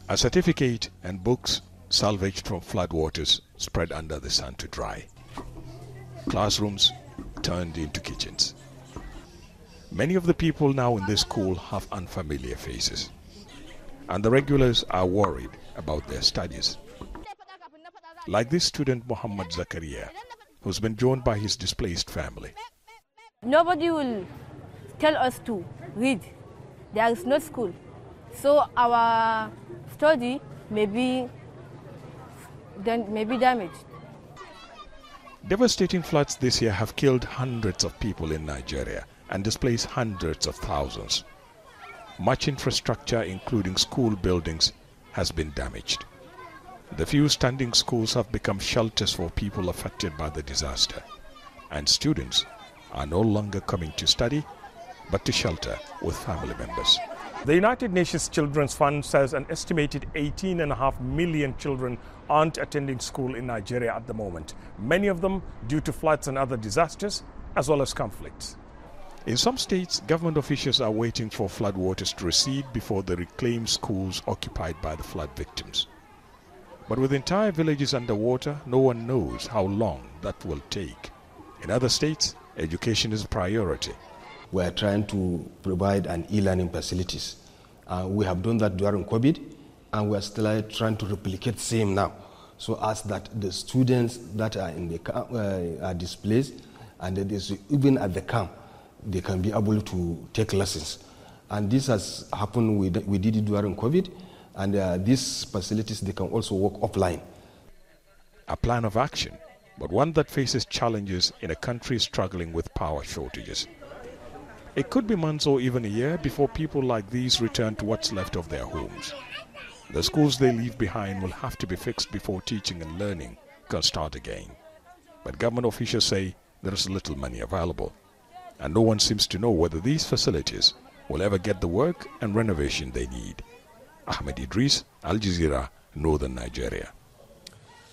A certificate and books salvaged from floodwaters spread under the sun to dry. Classrooms turned into kitchens. Many of the people now in this school have unfamiliar faces, and the regulars are worried about their studies. Like this student Muhammad Zakaria, who's been joined by his displaced family. Nobody will tell us to read. There is no school. So our study may be damaged. Devastating floods this year have killed hundreds of people in Nigeria and displaced hundreds of thousands. Much infrastructure, including school buildings, has been damaged. The few standing schools have become shelters for people affected by the disaster, and students are no longer coming to study, but to shelter with family members. The United Nations Children's Fund says an estimated 18.5 million children aren't attending school in Nigeria at the moment, many of them due to floods and other disasters, as well as conflicts. In some states, government officials are waiting for floodwaters to recede before they reclaim schools occupied by the flood victims. But with entire villages underwater, no one knows how long that will take. In other states, education is a priority. We are trying to provide an e-learning facilities. We have done that during COVID, and we are still trying to replicate same now, so as that the students that are in the camp are displaced, and that is even at the camp, they can be able to take lessons. And this has happened. We did it during COVID, and these facilities, they can also work offline. A plan of action, but one that faces challenges in a country struggling with power shortages. It could be months or even a year before people like these return to what's left of their homes. The schools they leave behind will have to be fixed before teaching and learning can start again. But government officials say there is little money available, and no one seems to know whether these facilities will ever get the work and renovation they need. Ahmed Idris, Al Jazeera, Northern Nigeria.